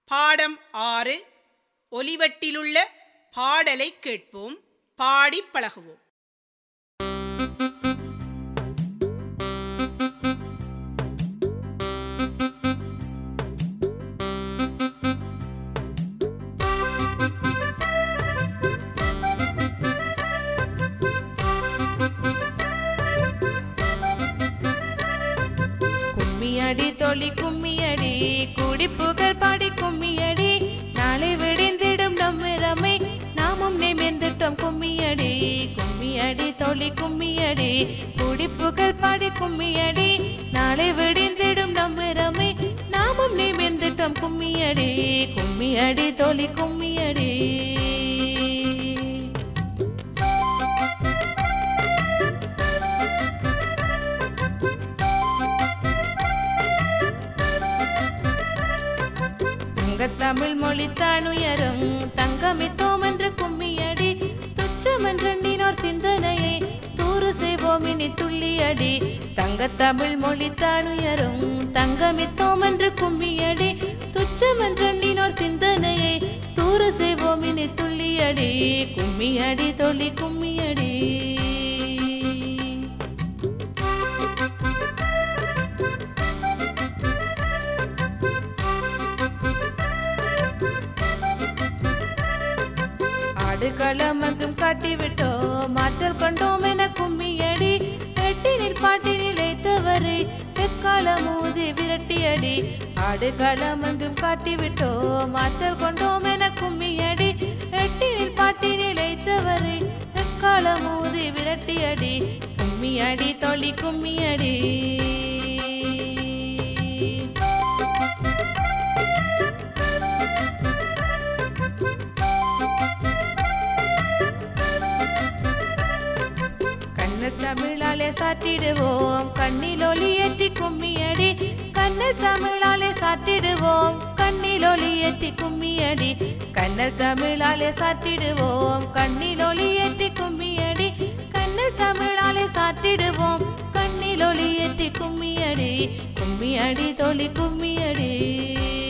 பாடம் 6 ஒலிவட்டிலுள்ள பாடலை கேட்போம், பாடி பழகுவோம். கும்மியடி தொழி கும்மியடி குடிப்புகள் பாடி கும்மியடி நாளை விடிந்திடும் நம்மிரமை நாமும் நிமிர்ந்துட்டோம் கும்மியடி. கும்மியடி தொழி கும்மியடி குடிப்புகள் பாடி கும்மியடி நாளை விடிந்திடும் நம்மிரமை நாமும் நிமிர்ந்துட்டோம் கும்மியடி. கும்மியடி தொழி கும்மியடி. தமிழ் மொழி தானுயரும் தங்கமித்தோம் என்று கும்மியடி துச்சமென்றோர் சிந்தனையை தூறு செய்வோம் இனி துள்ளியடி. தங்கத்தமிழ் மொழி தானுயரும் தங்கமித்தோம் என்று கும்மியடி துச்சமென்றோர் சிந்தனையை தூறு செய்வோம் இனி துள்ளியடி. கும்மியடி தொழி கும்மியடி. களமங்கும் காட்டிவிட்டோம் மாற்றல் கொண்டோம் என கும்மியடி எட்டினில் பாட்டினில் வைத்தவரை எக்கால மூதி விரட்டியடி. ஆடு களமங்கும் காட்டிவிட்டோம் மாற்றல் கொண்டோம் என கும்மியடி எட்டினில் பாட்டினில் வைத்தவரை எக்கால மூதி விரட்டியடி. கும்மியடி தொழி கும்மியடி. தமிழாலே சாட்டிடுவோம் கண்ணில் ஒளி ஏற்றி கும்மியடி. கண்ணல் தமிழாலே சாட்டிடுவோம் கண்ணில் ஒளி ஏற்றி கும்மியடி. கண்ணல் தமிழாலே சாட்டிடுவோம் கண்ணில் ஒளி ஏற்றி கும்மியடி. கண்ணல் தமிழாலே சாட்டிடுவோம் கண்ணில் ஒளி ஏற்றி கும்மியடி. கும்மியடி தொழி கும்மியடி.